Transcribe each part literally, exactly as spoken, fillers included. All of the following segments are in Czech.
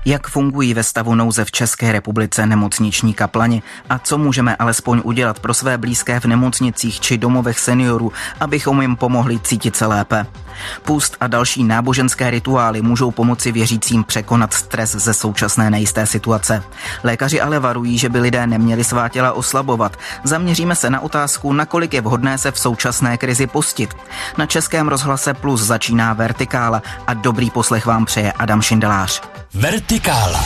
Jak fungují ve stavu nouze v České republice nemocniční kaplani a co můžeme alespoň udělat pro své blízké v nemocnicích či domovech seniorů, abychom jim pomohli cítit se lépe. Půst a další náboženské rituály můžou pomoci věřícím překonat stres ze současné nejisté situace. Lékaři ale varují, že by lidé neměli svá těla oslabovat. Zaměříme se na otázku, nakolik je vhodné se v současné krizi postit. Na Českém rozhlase Plus začíná Vertikála a dobrý poslech vám přeje Adam Šindelář. Vertikála.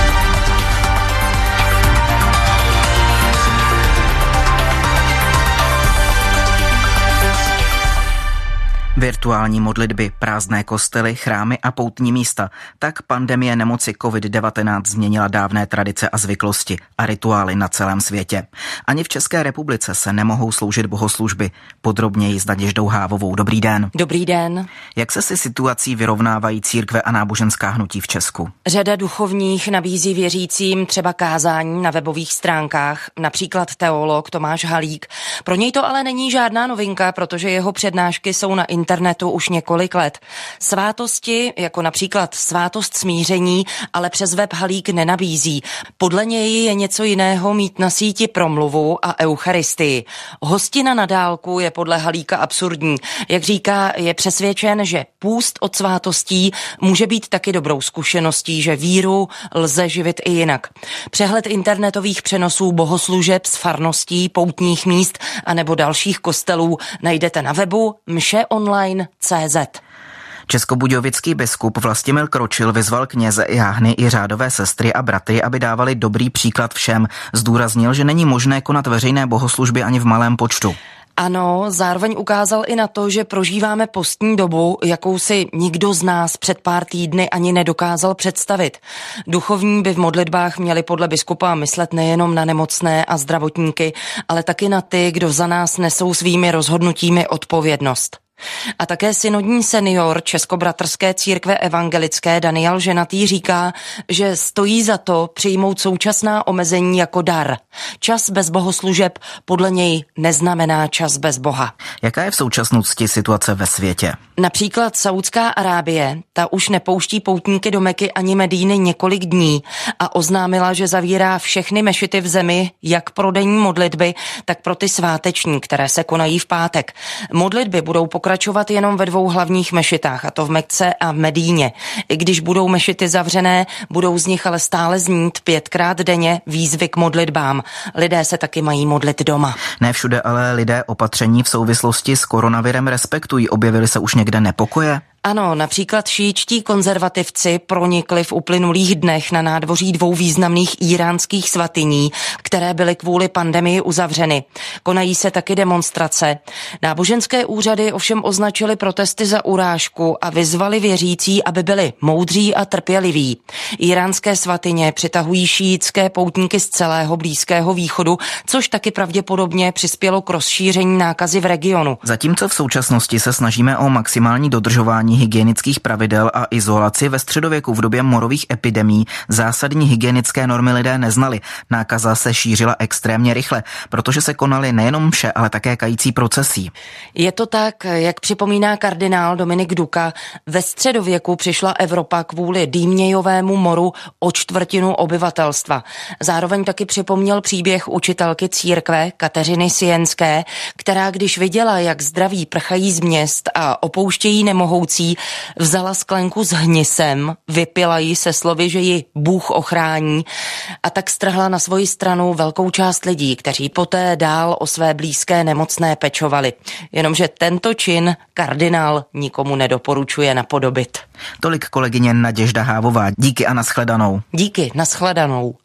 Virtuální modlitby, prázdné kostely, chrámy a poutní místa. Tak pandemie nemoci covid devatenáct změnila dávné tradice a zvyklosti a rituály na celém světě. Ani v České republice se nemohou sloužit bohoslužby. Podrobněji s Naděždou Hávovou. Dobrý den. Dobrý den. Jak se si situací vyrovnávají církve a náboženská hnutí v Česku? Řada duchovních nabízí věřícím třeba kázání na webových stránkách, například teolog Tomáš Halík. Pro něj to ale není žádná novinka, protože jeho přednášky jsou na internetu už několik let. Svátosti, jako například svátost smíření, ale přes web Halík nenabízí. Podle něj je něco jiného mít na síti promluvu a eucharistii. Hostina na dálku je podle Halíka absurdní. Jak říká, je přesvědčen, že půst od svátostí může být taky dobrou zkušeností, že víru lze živit i jinak. Přehled internetových přenosů bohoslužeb z farností, poutních míst a nebo dalších kostelů najdete na webu mše online tečka cé zet. Českobudějovický biskup Vlastimil Kročil vyzval kněze, jáhny i řádové sestry a bratry, aby dávali dobrý příklad všem. Zdůraznil, že není možné konat veřejné bohoslužby ani v malém počtu. Ano, zároveň ukázal i na to, že prožíváme postní dobu, jakou si nikdo z nás před pár týdny ani nedokázal představit. Duchovní by v modlitbách měli podle biskupa myslet nejenom na nemocné a zdravotníky, ale taky na ty, kdo za nás nesou svými rozhodnutími odpovědnost. A také synodní senior Českobratrské církve evangelické Daniel Ženatý říká, že stojí za to přijmout současná omezení jako dar. Čas bez bohoslužeb podle něj neznamená čas bez Boha. Jaká je v současnosti situace ve světě? Například Saudská Arábie, ta už nepouští poutníky do Meky ani Medíny několik dní a oznámila, že zavírá všechny mešity v zemi, jak pro denní modlitby, tak pro ty sváteční, které se konají v pátek. Modlitby budou pokračovat jenom ve dvou hlavních mešitách, a to v Mekce a v Medíně. I když budou mešity zavřené, budou z nich ale stále znít pětkrát denně výzvy k modlitbám. Lidé se taky mají modlit doma. Ne všude ale lidé opatření v souvislosti s koronavirem respektují. Objevily se už někde nepokoje? Ano, například šíitští konzervativci pronikli v uplynulých dnech na nádvoří dvou významných íránských svatyní, které byly kvůli pandemii uzavřeny. Konají se taky demonstrace. Náboženské úřady ovšem označily protesty za urážku a vyzvali věřící, aby byli moudří a trpěliví. Íránské svatyně přitahují šíitské poutníky z celého Blízkého východu, což taky pravděpodobně přispělo k rozšíření nákazy v regionu. Zatímco v současnosti se snažíme o maximální dodržování hygienických pravidel a izolaci, ve středověku v době morových epidemií zásadní hygienické normy lidé neznali. Nákaza se šířila extrémně rychle, protože se konaly nejenom mše, ale také kající procesí. Je to tak, jak připomíná kardinál Dominik Duka, ve středověku přišla Evropa kvůli dýmějovému moru o čtvrtinu obyvatelstva. Zároveň taky připomněl příběh učitelky církve Kateřiny Sienské, která když viděla, jak zdraví prchají z měst a opouštějí nemohoucí, vzala sklenku s hnisem, vypila ji se slovy, že ji Bůh ochrání, a tak strhla na svoji stranu velkou část lidí, kteří poté dál o své blízké nemocné pečovali. Jenomže tento čin kardinál nikomu nedoporučuje napodobit. Tolik kolegyně Naděžda Hávová. Díky a nashledanou. Díky, nashledanou.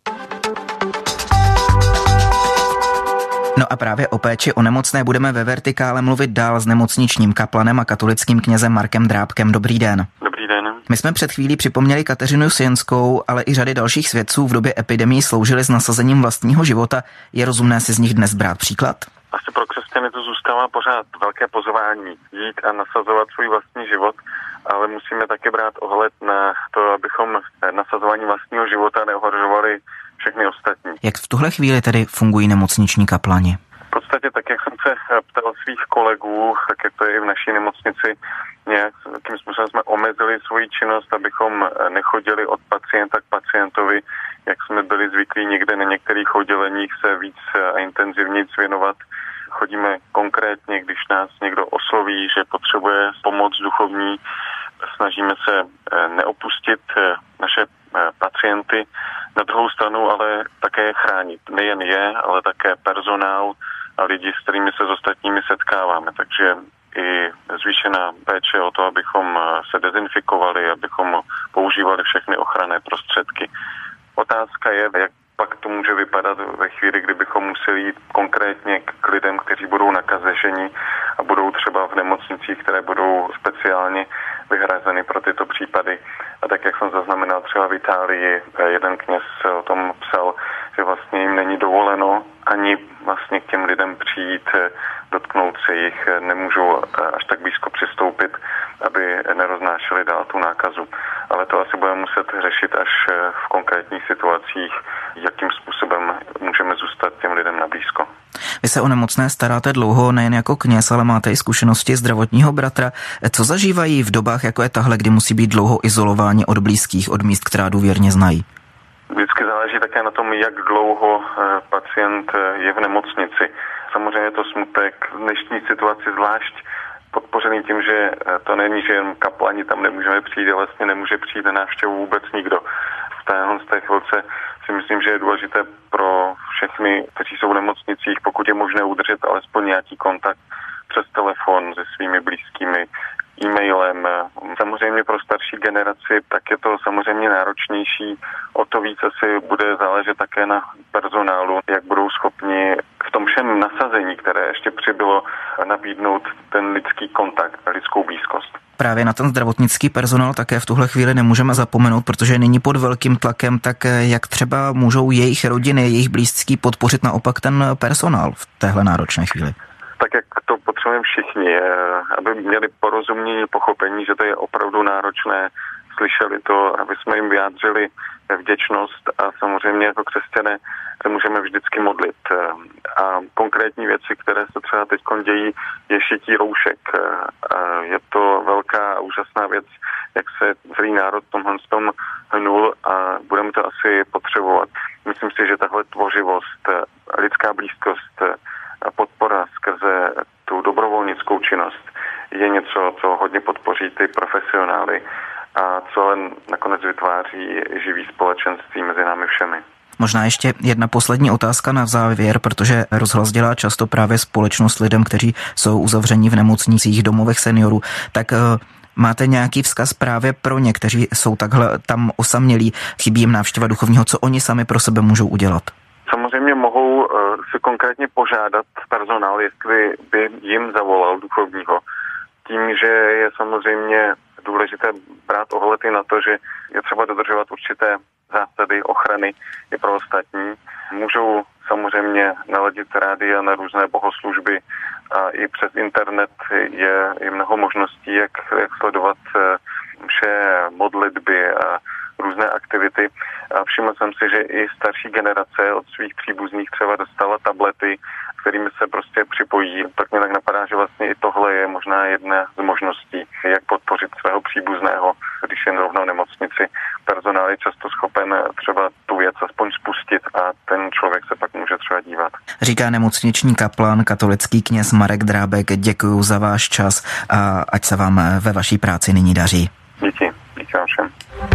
No a právě o péči o nemocné budeme ve Vertikále mluvit dál s nemocničním kaplanem a katolickým knězem Markem Drábkem. Dobrý den. Dobrý den. My jsme před chvílí připomněli Kateřinu Sienskou, ale i řady dalších svědců v době epidemii sloužili s nasazením vlastního života. Je rozumné si z nich dnes brát příklad? Asi pro křesťany to zůstává pořád velké pozvání jít a nasazovat svůj vlastní život, ale musíme také brát ohled na to, abychom nasazování vlastního života neohrožovali všechny ostatní. Jak v tuhle chvíli tedy fungují nemocniční kaplani? V podstatě tak, jak jsem se se ptal svých kolegů, tak jak to je i v naší nemocnici, nějakým způsobem jsme omezili svoji činnost, abychom nechodili od pacienta k pacientovi, jak jsme byli zvyklí někde na některých odděleních se víc a intenzivně věnovat. Chodíme konkrétně, když nás někdo osloví, že potřebuje pomoc duchovní, snažíme se neopustit naše pacienty, na druhou stranu ale také chránit. Nejen je, ale také personál a lidi, s kterými se s ostatními setkáváme. Takže i zvýšená péče o to, abychom se dezinfikovali, abychom používali všechny ochranné prostředky. Otázka je, jak pak to může vypadat ve chvíli, kdybychom museli jít konkrétně k lidem, kteří budou nakaženi a budou třeba v nemocnicích, které budou speciálně vyhrazeny pro tyto případy. A tak, jak jsem zaznamenal třeba v Itálii, jeden kněz o tom psal, že vlastně jim není dovoleno ani vlastně k těm lidem přijít, dotknout se jich, nemůžou až tak blízko přistoupit, aby neroznášeli dál tu nákazu. Ale to asi budeme muset řešit až v konkrétních situacích, jakým způsobem můžeme zůstat těm lidem na blízko. Vy se o nemocné staráte dlouho, nejen jako kněz, ale máte i zkušenosti zdravotního bratra. Co zažívají v dobách, jako je tahle, kdy musí být dlouho izolováni od blízkých, od míst, která důvěrně znají? Vždycky záleží také na tom, jak dlouho pacient je v nemocnici. Samozřejmě je to smutek v dnešní situaci zvlášť podpořený tím, že to není, že jen kaplani tam nemůžeme přijít, ale vlastně nemůže přijít na návštěvu vůbec nikdo. V téhle z té chvilce si myslím, že je důležité pro všechny, kteří jsou v nemocnicích, pokud je možné udržet alespoň nějaký kontakt přes telefon se svými blízkými, e-mailem. Samozřejmě pro starší generaci tak je to samozřejmě náročnější. O to víc asi bude záležet také na personálu, jak budou schopni v tom všem nasazení, které ještě přibylo, nabídnout ten lidský kontakt, lidskou blízkost. Právě na ten zdravotnický personál také v tuhle chvíli nemůžeme zapomenout, protože není pod velkým tlakem, tak jak třeba můžou jejich rodiny, jejich blízcí podpořit naopak ten personál v téhle náročné chvíli? Tak jak to potřebujeme všichni, aby měli porozumění, pochopení, že to je opravdu náročné, slyšeli to, aby jsme jim vyjádřili vděčnost a samozřejmě jako křesťané se můžeme vždycky modlit. A konkrétní věci, které se třeba teď dějí, je šití roušek. Je to velká úžasná věc, jak se celý národ v tomhle tom hnul a budeme to asi potřebovat. Myslím si, že tahle tvořivost, lidská blízkost, podpora skrze tu dobrovolnickou činnost je něco, co hodně podpoří ty profesionály a co nakonec vytváří živý společenství mezi námi všemi. Možná ještě jedna poslední otázka na závěr, protože Rozhlas dělá často právě společnost lidem, kteří jsou uzavření v nemocnicích, domovech seniorů. Tak máte nějaký vzkaz právě pro ně, kteří jsou takhle tam osamělí, chybí jim návštěva duchovního, co oni sami pro sebe můžou udělat? Samozřejmě mohou uh, si konkrétně požádat personál, jestli by jim zavolal duchovního. Tím, že je samozřejmě důležité brát ohled i na to, že je třeba dodržovat určité zásady ochrany i pro ostatní. Můžou samozřejmě naladit rádia na různé bohoslužby a i přes internet je, je mnoho možností, jak, jak sledovat vše modlitby a různé aktivity. A všiml jsem si, že i starší generace od svých příbuzných třeba dostala tablety, kterými se prostě připojí. Tak mě tak napadá, že vlastně i tohle je možná jedna z možností, jak podpořit svého příbuzného, když je rovnou v nemocnici. Personál je často schopen třeba tu věc aspoň spustit a ten člověk se pak může třeba dívat. Říká nemocniční kaplan, katolický kněz Marek Drábek. Děkuju za váš čas a ať se vám ve vaší práci nyní daří. Díky, díky vám všem.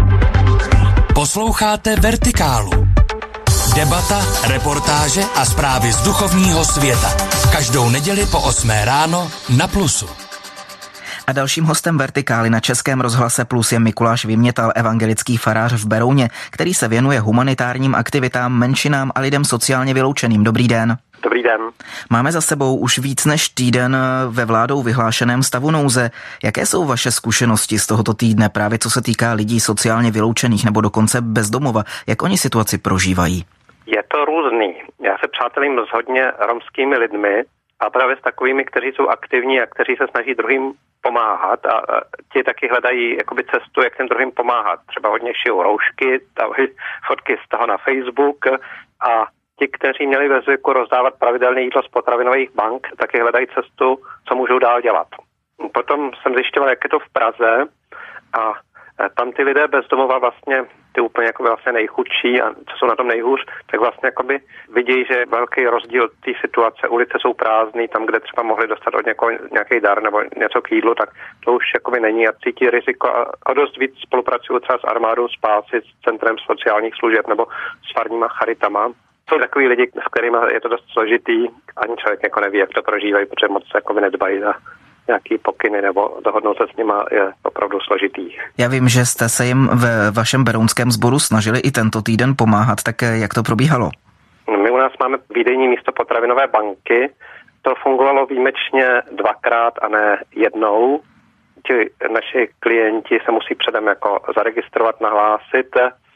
Posloucháte Vertikálu. Debata, reportáže a zprávy z duchovního světa. Každou neděli po osmé ráno na Plusu. A dalším hostem Vertikály na Českém rozhlase Plus je Mikuláš Vymětal, evangelický farář v Berouně, který se věnuje humanitárním aktivitám, menšinám a lidem sociálně vyloučeným. Dobrý den. Dobrý den. Máme za sebou už víc než týden ve vládou vyhlášeném stavu nouze. Jaké jsou vaše zkušenosti z tohoto týdne, právě co se týká lidí sociálně vyloučených nebo dokonce bezdomova? Jak oni situaci prožívají? Je to různý. Já se přátelím s hodně romskými lidmi a právě s takovými, kteří jsou aktivní a kteří se snaží druhým pomáhat a ti taky hledají jakoby cestu, jak těm druhým pomáhat. Třeba hodně šijou roušky, dávají fotky z toho na Facebook a ti, kteří měli ve zvyku rozdávat pravidelné jídlo z potravinových bank, taky hledají cestu, co můžou dál dělat. Potom jsem zjišťoval, jak je to v Praze a tam ty lidé bez domova vlastně, ty úplně jako vlastně nejchudší a co jsou na tom nejhůř, tak vlastně jakoby vidějí, že je velký rozdíl té situace, ulice jsou prázdné, tam, kde třeba mohli dostat od někoho nějaký dar nebo něco k jídlu, tak to už jakoby není a cítí riziko a, a dost víc spolupracují třeba s armádou spásy, s Centrem sociálních služeb nebo s farníma charitama. Jsou takový lidi, s kterými je to dost složitý, ani člověk jako neví, jak to prožívají, protože moc se jakoby nedbají na nějaký pokyny nebo dohodnout se s nima je opravdu složitý. Já vím, že jste se jim ve vašem berounském sboru snažili i tento týden pomáhat, tak jak to probíhalo? My u nás máme výdejní místo potravinové banky. To fungovalo výjimečně dvakrát a ne jednou. Ti naši klienti se musí předem jako zaregistrovat, nahlásit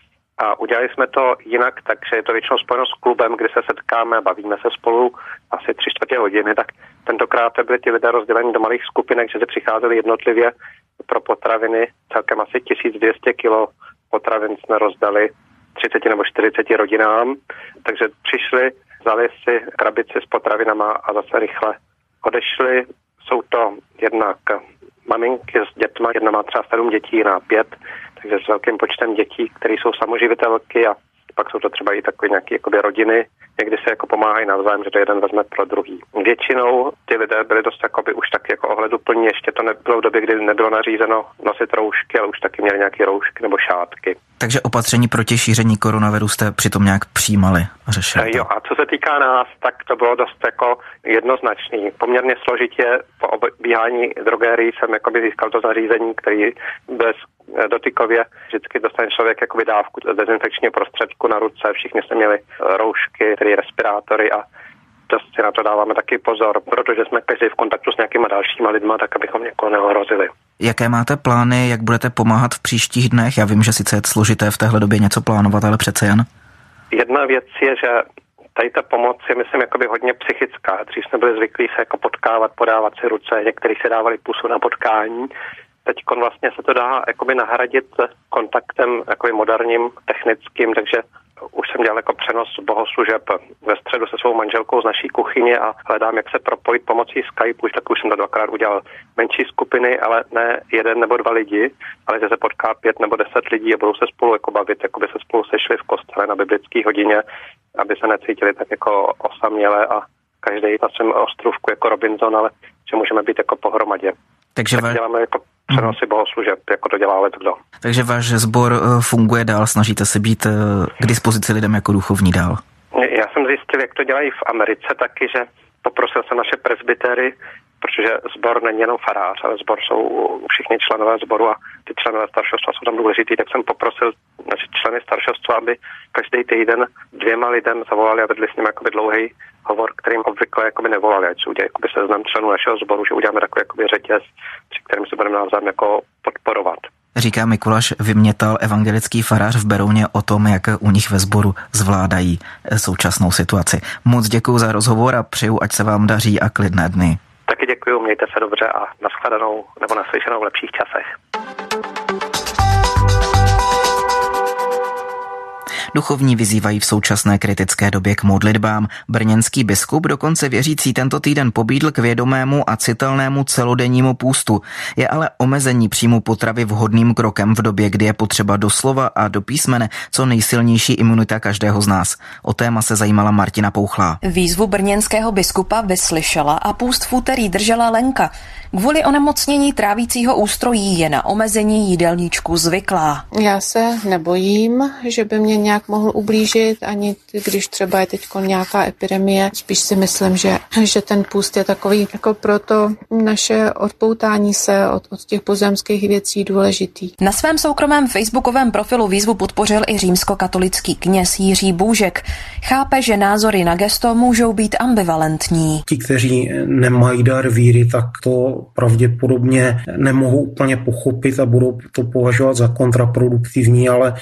a udělali jsme to jinak, takže je to většinou spojeno s klubem, kdy se setkáme a bavíme se spolu asi tři čtvrtě hodiny, tak tentokrát byli ti lidé rozděleni do malých skupinek, že se přicházeli jednotlivě pro potraviny, celkem asi tisíc dvě stě kilo potravin jsme rozdali třicet nebo čtyřicet rodinám, takže přišli, vzali si krabici s potravinama a zase rychle odešli. Jsou to jednak maminky s dětma, jedna má třeba sedm dětí, jiná pět, takže s velkým počtem dětí, které jsou samoživitelky a pak jsou to třeba i takové nějaké jakoby rodiny, někdy se jako pomáhají navzájem, že to jeden vezme pro druhý. Většinou ty lidé byli dost jakoby už taky jako ohleduplní, ještě to nebylo v době, kdy nebylo nařízeno nosit roušky, ale už taky měli nějaké roušky nebo šátky. Takže opatření proti šíření koronaviru jste přitom nějak přijímali a řešili? Jo, a co se týká nás, tak to bylo dost jako jednoznačný. Poměrně složitě po obíhání drogerii jsem jakoby získal to zařízení, který bez dotykově vždycky dostane člověk jakoby dávku dezinfekčního prostředku na ruce, všichni jsme měli roušky, tedy respirátory a dost si na to dáváme taky pozor, protože jsme každý v kontaktu s nějakýma dalšíma lidma, tak abychom někoho neohrozili. Jaké máte plány, jak budete pomáhat v příštích dnech? Já vím, že sice je složité v téhle době něco plánovat, ale přece jen. Jedna věc je, že tady ta pomoc je, myslím, jakoby hodně psychická. Dřív jsme byli zvyklí se jako potkávat, podávat si ruce, někteří si dávali pusu na potkání. Teď vlastně se to dá jakoby nahradit kontaktem jakoby moderním, technickým, takže už jsem dělal jako přenos bohoslužeb ve středu se svou manželkou z naší kuchyně a hledám, jak se propojit pomocí Skype. Už tak už jsem to dvakrát udělal menší skupiny, ale ne jeden nebo dva lidi, ale že se potká pět nebo deset lidí a budou se spolu jako bavit, jako by se spolu sešli v kostele na biblické hodině, aby se necítili tak jako osaměle a každý na svém ostrůvku jako Robinson, ale že můžeme být jako pohromadě. Takže tak děláme jako přenosy bohoslužeb, jako to dělá kdo. Takže váš sbor funguje dál, snažíte se být k dispozici lidem jako duchovní dál? Já jsem zjistil, jak to dělají v Americe taky, že poprosil jsem naše presbytery, protože sbor není jenom farář, ale sbor jsou všichni členové sboru a ty členové staršovstva jsou tam důležitý, tak jsem poprosil naše členy staršovstva, aby každý týden dvěma lidem zavolali a vedli s nimi jakoby dlouhý hovor, kterým obvykle jakoby nevolali, ať se udělají jakoby seznam členů našeho sboru, že uděláme takový jakoby řetěz, při kterým se budeme navzájem jako podporovat. Říká Mikuláš Vymětal, evangelický farář v Berouně, o tom, jak u nich ve sboru zvládají současnou situaci. Moc děkuji za rozhovor a přeju, ať se vám daří a klidné dny. Taky děkuji, mějte se dobře a nashledanou nebo naslyšenou v lepších časech. Duchovní vyzývají v současné kritické době k modlitbám. Brněnský biskup dokonce věřící tento týden pobídl k vědomému a citelnému celodennímu půstu. Je ale omezení příjmu potravy vhodným krokem v době, kdy je potřeba doslova a do písmene co nejsilnější imunita každého z nás. O téma se zajímala Martina Pouchlá. Výzvu brněnského biskupa vyslyšela a půst v úterý držela Lenka. Kvůli onemocnění trávícího ústrojí je na omezení jídelníčku zvyklá. Já se nebojím, že by mě nějak mohl ublížit, ani když třeba je teď nějaká epidemie. Spíš si myslím, že, že ten půst je takový jako proto naše odpoutání se od, od těch pozemských věcí důležitý. Na svém soukromém facebookovém profilu výzvu podpořil i římskokatolický kněz Jiří Bůžek. Chápe, že názory na gesto můžou být ambivalentní. Ti, kteří nemají dar víry, tak to pravděpodobně nemohou úplně pochopit a budou to považovat za kontraproduktivní, ale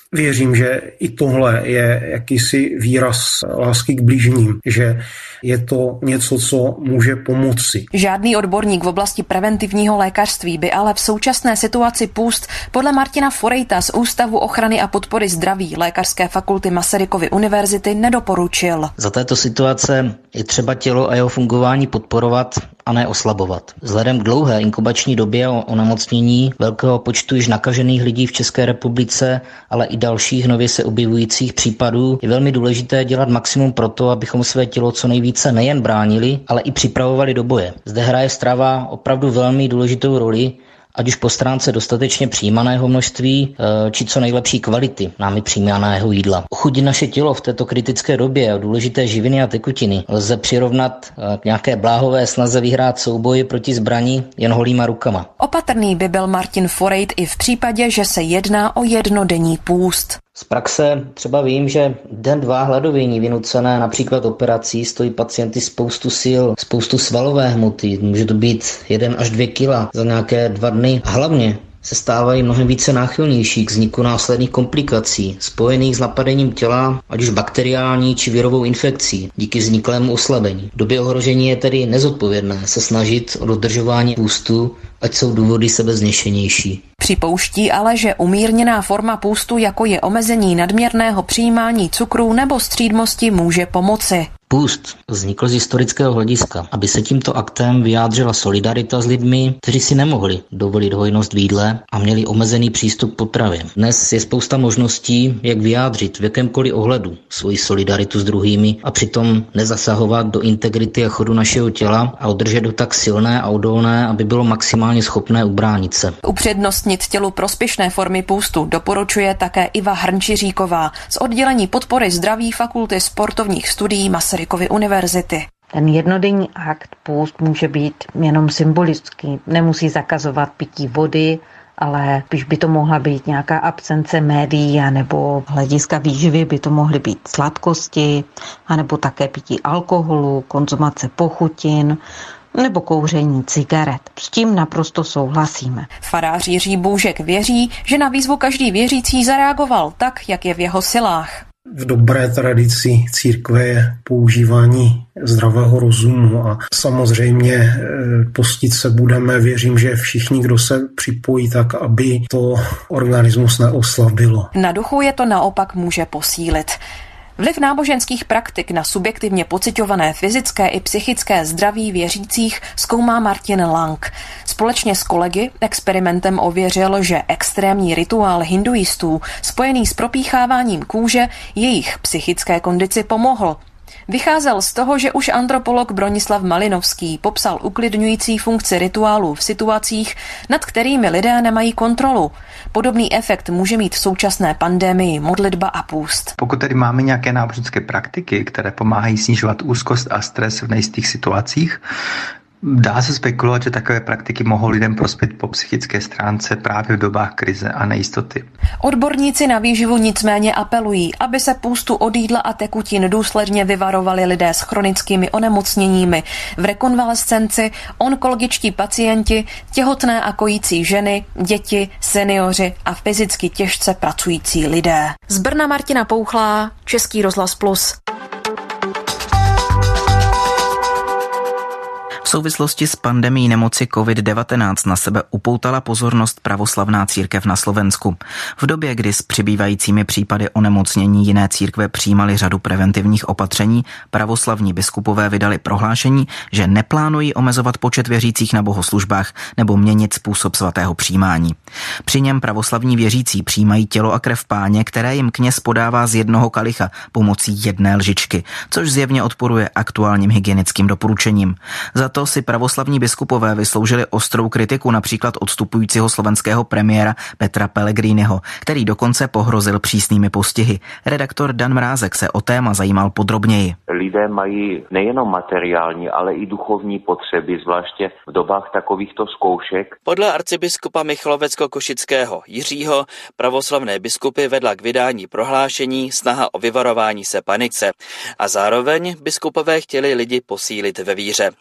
Věřím, že i tohle je jakýsi výraz lásky k bližním, že je to něco, co může pomoci. Žádný odborník v oblasti preventivního lékařství by ale v současné situaci půst podle Martina Forejta z Ústavu ochrany a podpory zdraví Lékařské fakulty Masarykovy univerzity nedoporučil. Za této situace je třeba tělo a jeho fungování podporovat a ne oslabovat. Vzhledem k dlouhé inkubační době o onemocnění, velkého počtu již nakažených lidí v České republice, ale i dalších nově se objevujících případů, je velmi důležité dělat maximum pro to, abychom své tělo co nejvíce nejen bránili, ale i připravovali do boje. Zde hraje strava opravdu velmi důležitou roli, ať už po stránce dostatečně přijímaného množství, či co nejlepší kvality námi přijímaného jídla. Ochudit naše tělo v této kritické době a důležité živiny a tekutiny lze přirovnat k nějaké bláhové snaze vyhrát souboj proti zbraní jen holýma rukama. Opatrný by byl Martin Forejt i v případě, že se jedná o jednodenní půst. Z praxe třeba vím, že den dva hladovění vynucené například operací stojí pacienty spoustu sil, spoustu svalové hmoty, může to být jeden až dvě kila za nějaké dva dny. A hlavně se stávají mnohem více náchylnější k vzniku následných komplikací spojených s napadením těla, ať už bakteriální či virovou infekcí, díky vzniklému oslabení. V době ohrožení je tedy nezodpovědné se snažit o dodržování půstu, ať jsou důvody sebezněšenější. Připouští ale, že umírněná forma půstu, jako je omezení nadměrného přijímání cukrů nebo střídmosti, může pomoci. Půst vznikl z historického hlediska, aby se tímto aktem vyjádřila solidarita s lidmi, kteří si nemohli dovolit hojnost v jídle a měli omezený přístup k potravě. Dnes je spousta možností, jak vyjádřit v jakémkoliv ohledu svoji solidaritu s druhými a přitom nezasahovat do integrity a chodu našeho těla a udržet ho tak silné a odolné, aby bylo maximálně schopné ubránit se. Upřednostnit tělu prospěšné formy půstu doporučuje také Iva Hrnčiříková z oddělení podpory zdraví Fakulty sportovních studií Masarykovy univerzity. Ten jednodenní akt půst může být jenom symbolický, nemusí zakazovat pití vody, ale když by to mohla být nějaká absence médií, anebo hlediska výživy by to mohly být sladkosti, anebo také pití alkoholu, konzumace pochutin, nebo kouření cigaret. S tím naprosto souhlasíme. Farář Jiří Bůžek věří, že na výzvu každý věřící zareagoval tak, jak je v jeho silách. V dobré tradici církve je používání zdravého rozumu a samozřejmě postit se budeme, věřím, že všichni, kdo se připojí, tak aby to organismus neoslabilo. Na duchu je to naopak může posílit. Vliv náboženských praktik na subjektivně pociťované fyzické i psychické zdraví věřících zkoumá Martin Lang. Společně s kolegy experimentem ověřil, že extrémní rituál hinduistů spojený s propícháváním kůže jejich psychické kondici pomohl. Vycházel z toho, že už antropolog Bronislav Malinovský popsal uklidňující funkci rituálů v situacích, nad kterými lidé nemají kontrolu. Podobný efekt může mít v současné pandemii modlitba a půst. Pokud tedy máme nějaké náboženské praktiky, které pomáhají snižovat úzkost a stres v nejistých situacích, dá se spekulovat, že takové praktiky mohou lidem prospět po psychické stránce právě v dobách krize a nejistoty. Odborníci na výživu nicméně apelují, aby se půstu od jídla a tekutin důsledně vyvarovali lidé s chronickými onemocněními, v rekonvalescenci, onkologičtí pacienti, těhotné a kojící ženy, děti, seniori a fyzicky těžce pracující lidé. Z Brna Martina Pouchlá, Český rozhlas Plus. V souvislosti s pandemií nemoci covid devatenáct na sebe upoutala pozornost pravoslavná církev na Slovensku. V době, kdy s přibývajícími případy onemocnění jiné církve přijímaly řadu preventivních opatření, pravoslavní biskupové vydali prohlášení, že neplánují omezovat počet věřících na bohoslužbách nebo měnit způsob svatého přijímání. Při něm pravoslavní věřící přijímají tělo a krev Páně, které jim kněz podává z jednoho kalicha pomocí jedné lžičky, což zjevně odporuje aktuálním hygienickým doporučením. Za to si pravoslavní biskupové vysloužili ostrou kritiku například odstupujícího slovenského premiéra Petra Pellegriniho, který dokonce pohrozil přísnými postihy. Redaktor Dan Mrázek se o téma zajímal podrobněji. Lidé mají nejenom materiální, ale i duchovní potřeby, zvláště v dobách takovýchto zkoušek. Podle arcibiskupa Michalovecko-Košického Jiřího pravoslavné biskupy vedla k vydání prohlášení snaha o vyvarování se panice a zároveň biskupové chtěli lidi posílit ve víře.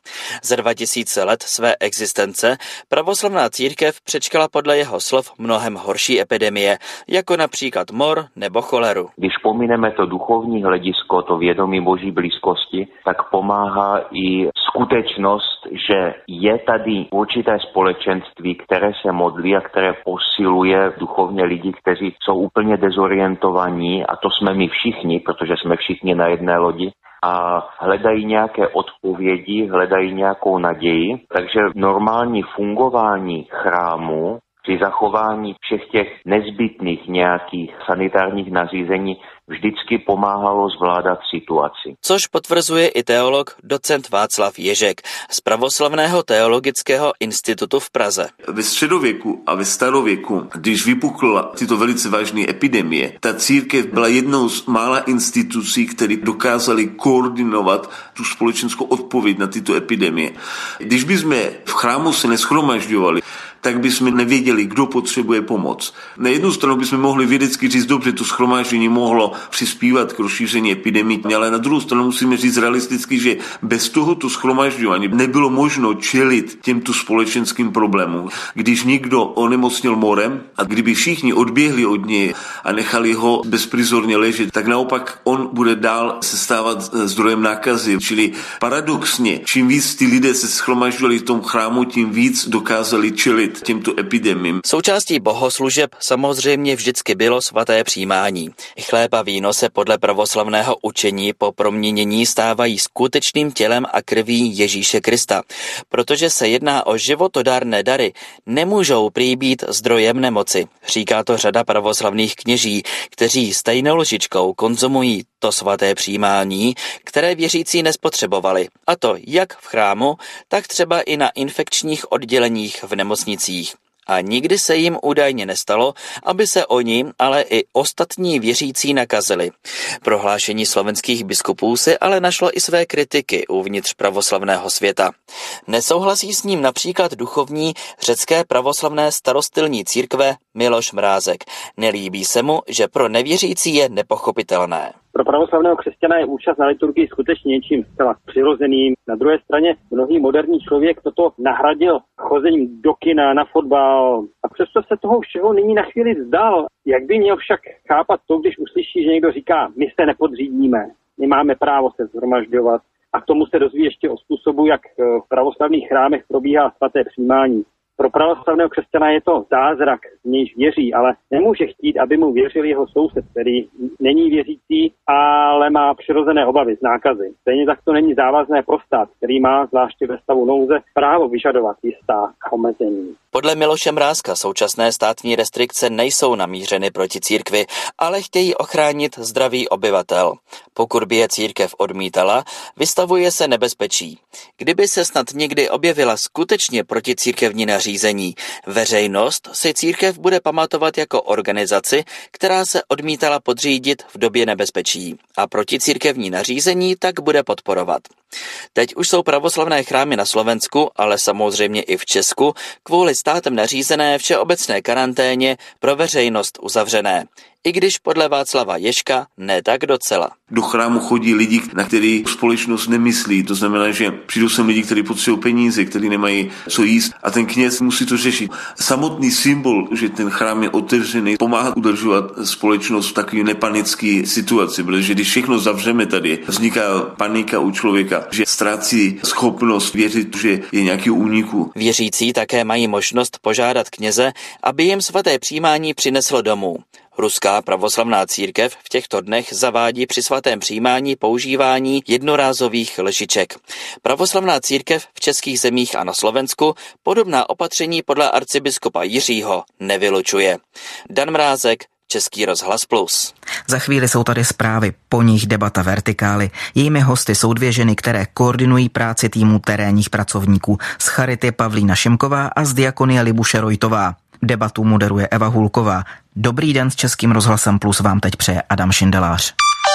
Za dva tisíce let své existence pravoslavná církev přečkala podle jeho slov mnohem horší epidemie, jako například mor nebo choleru. Když pomineme to duchovní hledisko, to vědomí Boží blízkosti, tak pomáhá i skutečnost, že je tady určité společenství, které se modlí a které posiluje duchovně lidi, kteří jsou úplně dezorientovaní, a to jsme my všichni, protože jsme všichni na jedné lodi, a hledají nějaké odpovědi, hledají nějakou naději. Takže normální fungování chrámu při zachování všech těch nezbytných nějakých sanitárních nařízení vždycky pomáhalo zvládat situaci. Což potvrzuje i teolog docent Václav Ježek z Pravoslavného teologického institutu v Praze. Ve středověku a ve starověku, když vypukla tyto velice vážné epidemie, ta církev byla jednou z mála institucí, které dokázaly koordinovat tu společenskou odpověď na tyto epidemie. Když bychom v chrámu se neshromažďovali, tak bychom nevěděli, kdo potřebuje pomoc. Na jednu stranu bychom mohli vědecky říct, dobře, to shromáždění mohlo přispívat k rozšíření epidemii, ale na druhou stranu musíme říct realisticky, že bez tohoto shromážďování nebylo možno čelit těmto společenským problémům. Když někdo onemocnil morem a kdyby všichni odběhli od něj a nechali ho bezprizorně ležet, tak naopak on bude dál se stávat zdrojem nákazy. Čili paradoxně, čím víc ty lidé se shromažďovali v tom chrámu, tím víc dokázali čelit těmto epidemiím. Součástí bohoslužeb samozřejmě vždycky bylo svaté přijímání. Chléb a víno se podle pravoslavného učení po proměnění stávají skutečným tělem a krví Ježíše Krista. Protože se jedná o životodárné dary, nemůžou prý být zdrojem nemoci. Říká to řada pravoslavných kněží, kteří stejnou lžičkou konzumují to svaté přijímání, které věřící nespotřebovali. A to jak v chrámu, tak třeba i na infekčních odděleních v nemocnicích. A nikdy se jim údajně nestalo, aby se oni, ale i ostatní věřící nakazili. Prohlášení slovenských biskupů si ale našlo i své kritiky uvnitř pravoslavného světa. Nesouhlasí s ním například duchovní řecké pravoslavné starostilní církve Miloš Mrázek. Nelíbí se mu, že pro nevěřící je nepochopitelné. Pro pravoslavného křesťana je účast na liturgii skutečně něčím zcela přirozeným. Na druhé straně mnohý moderní člověk toto nahradil chozením do kina, na fotbal, a přesto se toho všeho nyní na chvíli vzdal. Jak by měl však chápat to, když uslyší, že někdo říká, my se nepodřídíme, my máme právo se shromažďovat, a k tomu se dozví ještě o způsobu, jak v pravoslavných chrámech probíhá svaté přijímání. Pro pravoslavného křesťana je to zázrak, v nějž věří, ale nemůže chtít, aby mu věřil jeho soused, který není věřící, ale má přirozené obavy z nákazy. Stejně tak to není závazné pro stát, který má zvláště ve stavu nouze právo vyžadovat jistá omezení. Podle Miloše Mrázka současné státní restrikce nejsou namířeny proti církvi, ale chtějí ochránit zdraví obyvatel. Pokud by je církev odmítala, vystavuje se nebezpečí. Kdyby se snad někdy objevila skutečně proticírkevní nařízení, veřejnost si církev bude pamatovat jako organizaci, která se odmítala podřídit v době nebezpečí, a proticírkevní nařízení tak bude podporovat. Teď už jsou pravoslavné chrámy na Slovensku, ale samozřejmě i v Česku, kvůli státem nařízené všeobecné karanténě pro veřejnost uzavřené. I když podle Václava Ježka ne tak docela. Do chrámu chodí lidi, na který společnost nemyslí. To znamená, že přijdou sem lidi, kteří potřebují peníze, kteří nemají co jíst, a ten kněz musí to řešit. Samotný symbol, že ten chrám je otevřený, pomáhá udržovat společnost v takové nepanické situaci, protože když všechno zavřeme tady, vzniká panika u člověka, že ztrácí schopnost věřit, že je nějaký úniku. Věřící také mají možnost požádat kněze, aby jim svaté přijímání přineslo domů. Ruská pravoslavná církev v těchto dnech zavádí při svatém přijímání používání jednorázových lžiček. Pravoslavná církev v českých zemích a na Slovensku podobná opatření podle arcibiskupa Jiřího nevylučuje. Dan Mrázek, Český rozhlas Plus. Za chvíli jsou tady zprávy, po nich debata Vertikály. Jejími hosty jsou dvě ženy, které koordinují práci týmu terénních pracovníků. Z Charity Pavlína Šimková a z Diakonie Libuše Rojtová. Debatu moderuje Eva Hulková. Dobrý den, s Českým rozhlasem Plus vám teď přeje Adam Šindelář.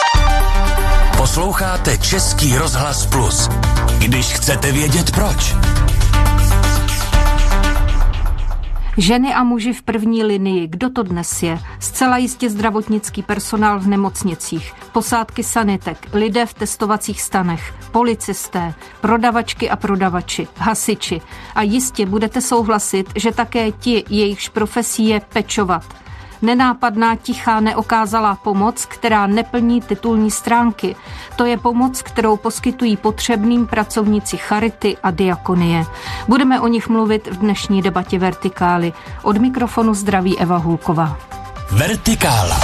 Posloucháte Český rozhlas Plus. Když chcete vědět proč. Ženy a muži v první linii, kdo to dnes je? Zcela jistě zdravotnický personál v nemocnicích, posádky sanitek, lidé v testovacích stanech, policisté, prodavačky a prodavači, hasiči. A jistě budete souhlasit, že také ti, jejichž profesí je pečovat. Nenápadná, tichá, neokázalá pomoc, která neplní titulní stránky. To je pomoc, kterou poskytují potřebným pracovníci charity a diakonie. Budeme o nich mluvit v dnešní debatě Vertikály. Od mikrofonu zdraví Eva Hulková. Vertikála.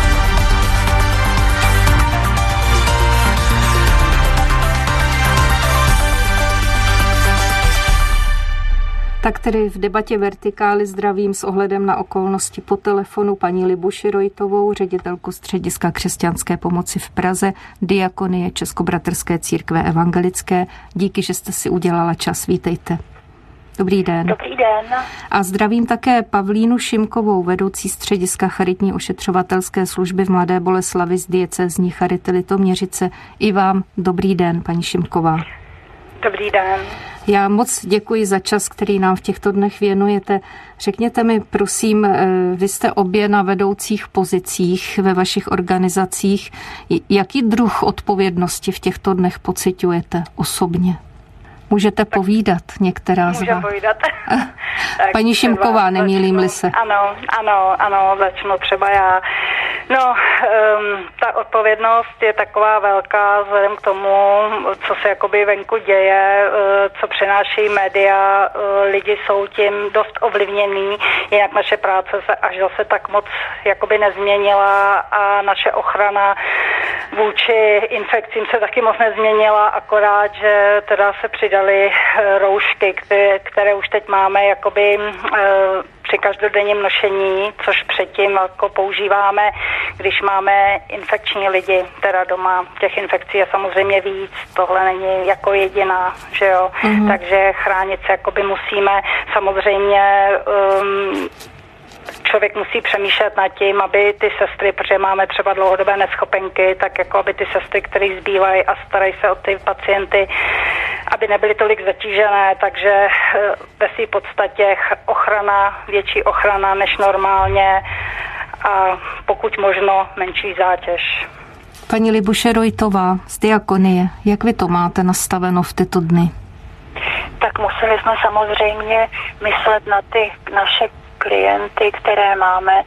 Tak tedy v debatě Vertikály zdravím s ohledem na okolnosti po telefonu paní Libu Širojtovou, ředitelku Střediska křesťanské pomoci v Praze, diakonie Českobratrské církve evangelické. Díky, že jste si udělala čas. Vítejte. Dobrý den. Dobrý den. A zdravím také Pavlínu Šimkovou, vedoucí Střediska charitní ošetřovatelské služby v Mladé Boleslavi z diecézní Charity Litoměřice. I vám dobrý den, paní Šimková. Dobrý den. Já moc děkuji za čas, který nám v těchto dnech věnujete. Řekněte mi, prosím, vy jste obě na vedoucích pozicích ve vašich organizacích. Jaký druh odpovědnosti v těchto dnech pociťujete osobně? Můžete tak povídat některá z vás? Můžu povídat. Paní Šimková, nemýlím-li se. Ano, ano, ano, začnu třeba já. No, um, ta odpovědnost je taková velká vzhledem k tomu, co se jakoby venku děje, uh, co přináší média, uh, lidi jsou tím dost ovlivněný, jinak naše práce se až zase tak moc jakoby nezměnila a naše ochrana vůči infekcím se taky moc nezměnila, akorát, že teda se přidaly roušky, které, které už teď máme jakoby při každodenním nošení, což předtím jako používáme, když máme infekční lidi, teda doma. Těch infekcí je samozřejmě víc, tohle není jako jediná, že jo. Mm-hmm. Takže chránit se jakoby musíme. Samozřejmě um, člověk musí přemýšlet nad tím, aby ty sestry, protože máme třeba dlouhodobé neschopenky, tak jako aby ty sestry, které zbývají a starají se o ty pacienty, aby nebyly tolik zatížené, takže ve své podstatě ochrana, větší ochrana než normálně a pokud možno menší zátěž. Paní Libuše Rojtová z diakonie, jak vy to máte nastaveno v tyto dny? Tak museli jsme samozřejmě myslet na ty naše klienty, které máme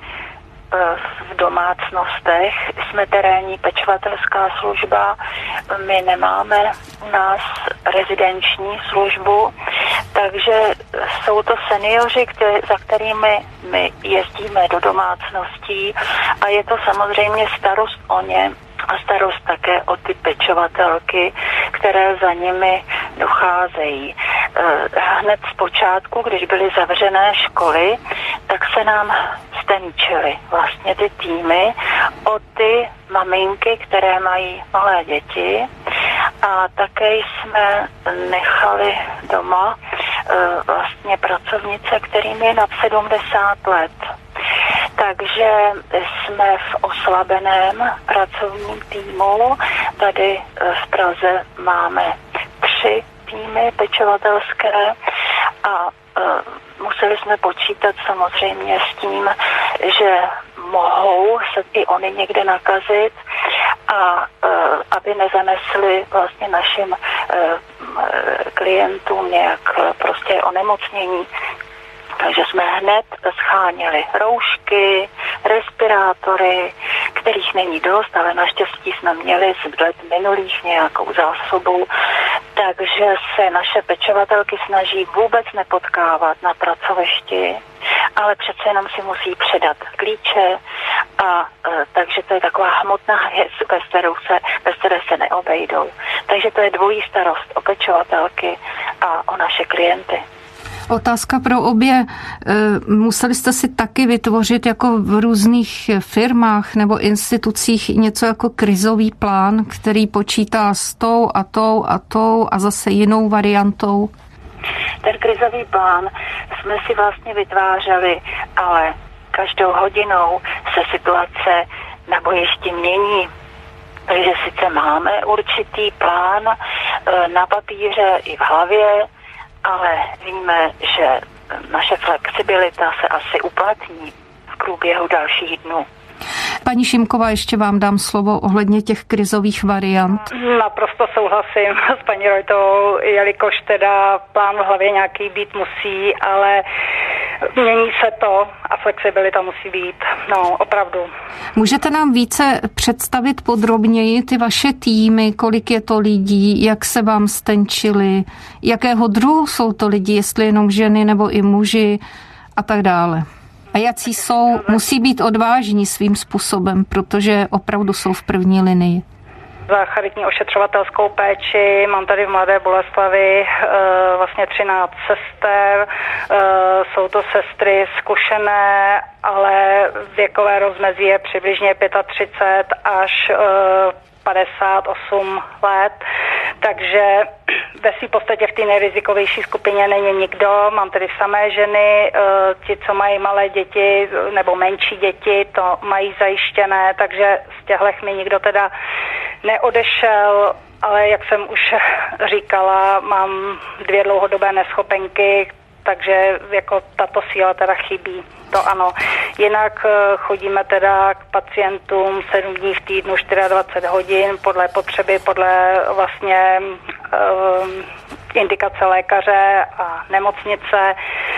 v domácnostech. Jsme terénní pečovatelská služba, my nemáme u nás rezidenční službu, takže jsou to seniori, které, za kterými my jezdíme do domácností a je to samozřejmě starost o ně a starost také o ty pečovatelky, které za nimi docházejí. Hned z počátku, když byly zavřené školy, tak se nám steničily vlastně ty týmy o ty maminky, které mají malé děti a také jsme nechali doma vlastně pracovnice, kterým je nad sedmdesát let. Takže jsme v oslabeném pracovním týmu. Tady v Praze máme tři týmy pečovatelské a uh, museli jsme počítat samozřejmě s tím, že mohou se i oni někde nakazit a uh, aby nezanesli vlastně našim uh, klientům nějak prostě onemocnění. Takže jsme hned scháněli roušky, respirátory, kterých není dost, ale naštěstí jsme měli z let minulých nějakou zásobu. Takže se naše pečovatelky snaží vůbec nepotkávat na pracovišti, ale přece jenom si musí předat klíče a e, takže to je taková hmotná věc, bez, kterou se, bez které se neobejdou. Takže to je dvojí starost o pečovatelky a o naše klienty. Otázka pro obě. Museli jste si taky vytvořit jako v různých firmách nebo institucích něco jako krizový plán, který počítá s tou a tou a tou a zase jinou variantou? Ten krizový plán jsme si vlastně vytvářeli, ale každou hodinou se situace na bojišti mění. Takže sice máme určitý plán na papíře i v hlavě, ale víme, že naše flexibilita se asi uplatní v průběhu dalších dnů. Paní Šimková, ještě vám dám slovo ohledně těch krizových variant. Naprosto souhlasím s paní Rojtovou, jelikož teda plán v hlavě nějaký být musí, ale mění se to a flexibilita musí být, no opravdu. Můžete nám více představit podrobněji ty vaše týmy, kolik je to lidí, jak se vám stenčili, jakého druhu jsou to lidi, jestli jenom ženy nebo i muži a tak dále. A jací jsou, musí být odvážní svým způsobem, protože opravdu jsou v první linii. Za charitní ošetřovatelskou péči mám tady v Mladé Boleslavi vlastně třináct sester. Jsou to sestry zkušené, ale věkové rozmezí je přibližně třicet pět až padesát osm let, takže ve své podstatě v té nejrizikovější skupině není nikdo. Mám tedy samé ženy, ti, co mají malé děti nebo menší děti, to mají zajištěné, takže z těchto mi nikdo teda neodešel, ale jak jsem už říkala, mám dvě dlouhodobé neschopenky, takže jako tato síla teda chybí. To ano. Jinak chodíme teda k pacientům sedm dní v týdnu, dvacet čtyři hodin, podle potřeby, podle vlastně um, indikace lékaře a nemocnice.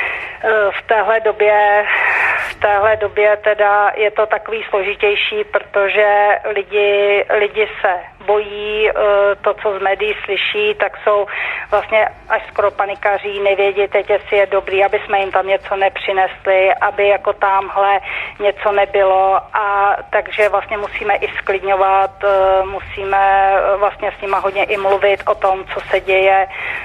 V téhle době, v téhle době teda je to takový složitější, protože lidi, lidi se bojí, to, co z médií slyší, tak jsou vlastně až skoro panikaří, nevědí teď, jestli je dobrý, aby jsme jim tam něco nepřinesli, aby jako tamhle něco nebylo, a takže vlastně musíme i sklidňovat, musíme vlastně s nima hodně i mluvit o tom, co se děje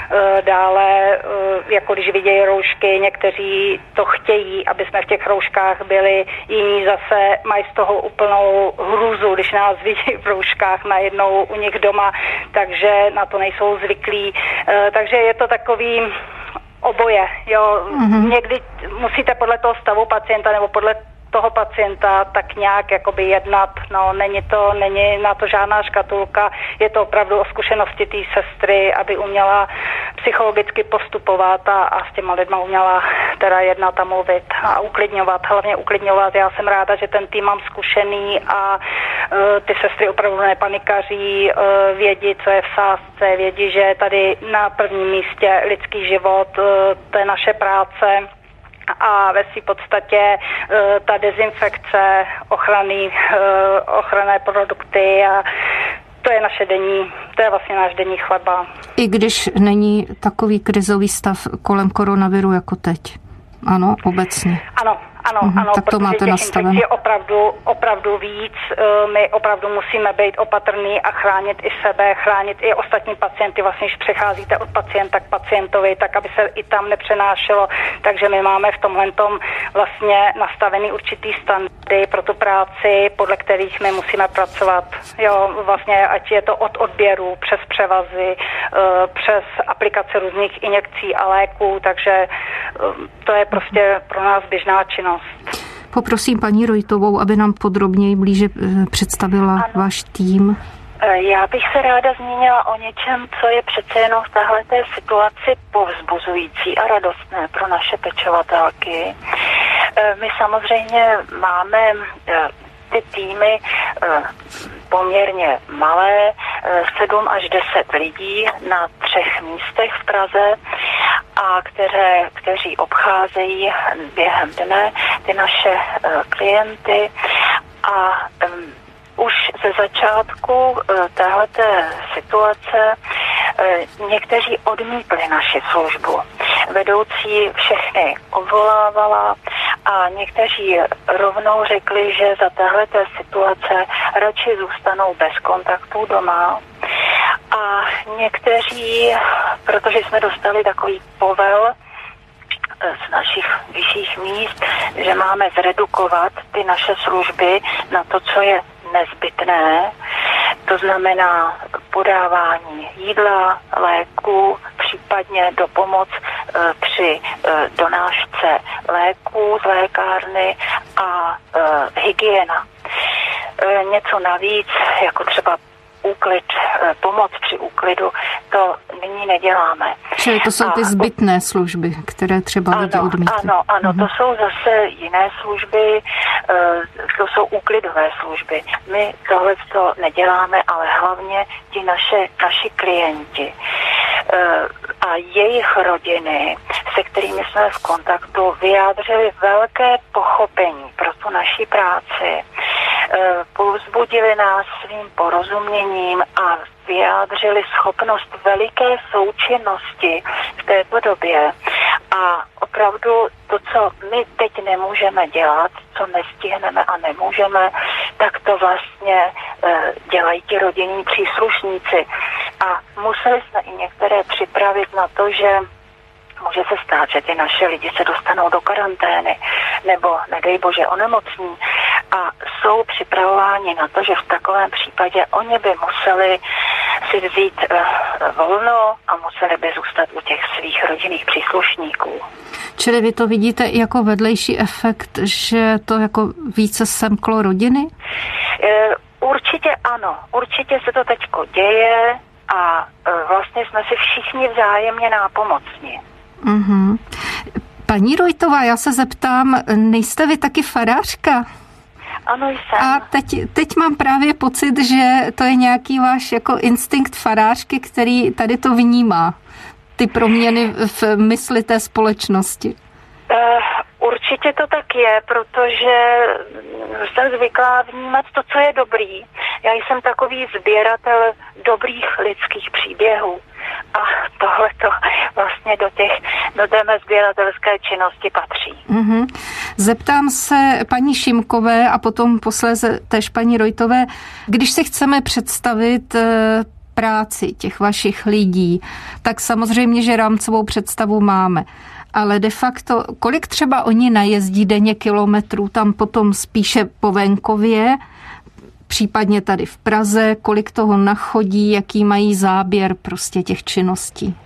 dále, jako když vidějí roušky, někteří to chtějí, aby jsme v těch rouškách byli, jiní zase mají z toho úplnou hrůzu, když nás vidí v rouškách najednou u nich doma, takže na to nejsou zvyklí. Takže je to takový oboje. Jo. Mm-hmm. Někdy musíte podle toho stavu pacienta nebo podle toho pacienta tak nějak jakoby jednat. No, není to, není na to žádná škatulka, je to opravdu o zkušenosti té sestry, aby uměla psychologicky postupovat a, a s těma lidma uměla teda jednat a mluvit a uklidňovat, hlavně uklidňovat. Já jsem ráda, že ten tým mám zkušený a uh, ty sestry opravdu nepanikaří, uh, vědí, co je v sázce, vědí, že je tady na prvním místě lidský život, uh, to je naše práce. A ve své podstatě ta dezinfekce, ochrany, ochranné produkty a to je naše denní, to je vlastně náš denní chleba. I když není takový krizový stav kolem koronaviru jako teď. Ano, obecně. Ano, ano, uhum, ano, tak to máte těch nastaveno. infekcí je opravdu, opravdu víc. My opravdu musíme být opatrní a chránit i sebe, chránit i ostatní pacienty. Vlastně, když přecházíte od pacienta k pacientovi, tak aby se i tam nepřenášelo. Takže my máme v tomhle tom vlastně nastavený určitý standardy pro tu práci, podle kterých my musíme pracovat. Jo, vlastně, ať je to od odběru přes převazy, přes aplikace různých injekcí a léků, takže to je prostě pro nás běžná činnost. Poprosím paní Rojtovou, aby nám podrobněji blíže představila ano. váš tým. Já bych se ráda zmínila o něčem, co je přece jenom v téhleté situaci povzbuzující a radostné pro naše pečovatelky. My samozřejmě máme ty týmy poměrně malé, sedm až deset lidí na třech místech v Praze, a které, kteří obcházejí během dne ty naše uh, klienty a um, už ze začátku uh, téhleté situace uh, někteří odmítli naši službu. Vedoucí všechny odvolávala a někteří rovnou řekli, že za téhleté situace radši zůstanou bez kontaktů doma. A někteří, protože jsme dostali takový povel z našich vyšších míst, že máme zredukovat ty naše služby na to, co je nezbytné, to znamená podávání jídla, léku, případně dopomoc e, při e, donášce léků z lékárny a e, hygiena. E, něco navíc, jako třeba úklid, pomoc při úklidu, to nyní neděláme. Čili to jsou ty zbytné služby, které třeba lidi odmítají. Ano, ano, to jsou zase jiné služby, to jsou úklidové služby. My tohle to neděláme, ale hlavně ti naše, naši klienti a jejich rodiny, se kterými jsme v kontaktu, vyjádřili velké pochopení pro tu naši práci. Povzbudili nás svým porozuměním a vyjádřili schopnost veliké součinnosti v této době. A opravdu to, co my teď nemůžeme dělat, co nestihneme a nemůžeme, tak to vlastně dělají ti rodinní příslušníci. A museli jsme i některé připravit na to, že může se stát, že ty naše lidi se dostanou do karantény nebo, nedej bože, onemocní a jsou připravováni na to, že v takovém případě oni by museli si vzít uh, volno a museli by zůstat u těch svých rodinných příslušníků. Čili vy to vidíte jako vedlejší efekt, že to jako více semklo rodiny? Uh, určitě ano, určitě se to teďko děje a uh, vlastně jsme si všichni vzájemně nápomocni. Mm-hmm. Paní Rojtová, já se zeptám, nejste vy taky farářka? Ano, jsem. A teď, teď mám právě pocit, že to je nějaký váš jako instinkt farářky, který tady to vnímá, ty proměny v mysli té společnosti. Uh, určitě to tak je, protože jsem zvyklá vnímat to, co je dobrý. Já jsem takový sběratel dobrých lidských příběhů. A tohleto vlastně do, těch, do té mé sběratelské činnosti patří. Mm-hmm. Zeptám se paní Šimkové a potom posléze též paní Rojtové, když si chceme představit práci těch vašich lidí, tak samozřejmě, že rámcovou představu máme. Ale de facto, kolik třeba oni najezdí denně kilometrů tam potom spíše po venkově, případně tady v Praze, kolik toho nachodí, jaký mají záběr prostě těch činností?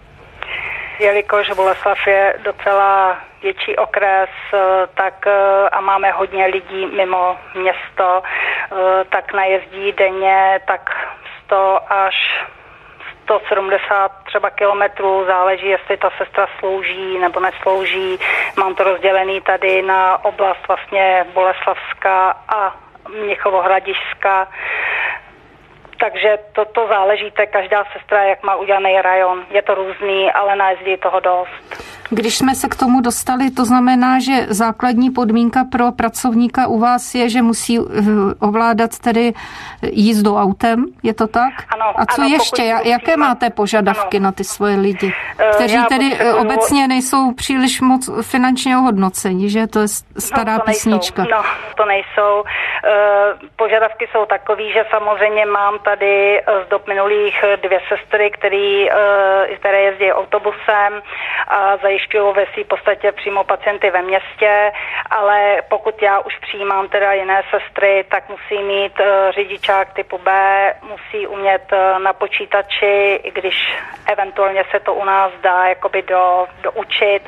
Jelikož Boleslav je docela větší okres, tak a máme hodně lidí mimo město, tak najezdí denně tak sto až sto sedmdesát třeba kilometrů, záleží, jestli ta sestra slouží nebo neslouží. Mám to rozdělený tady na oblast vlastně Boleslavská a Mnichovo-Hradišská. Takže to, to záleží, to každá sestra, jak má udělaný rajon. Je to různý, ale najezdí toho dost. Když jsme se k tomu dostali, to znamená, že základní podmínka pro pracovníka u vás je, že musí ovládat tedy jízdu autem, je to tak? Ano. A co ano, ještě? Jaké máte požadavky ano. na ty svoje lidi, kteří Já tedy potřebuji... obecně nejsou příliš moc finančně ohodnoceni, že? To je stará no, to písnička. No, to nejsou. Požadavky jsou takový, že samozřejmě mám tady z dob minulých dvě sestry, který, které jezdí autobusem a zajišťují ve své podstatě přímo pacienty ve městě, ale pokud já už přijímám teda jiné sestry, tak musí mít řidičák typu B, musí umět na počítači, i když eventuálně se to u nás dá jakoby do, doučit,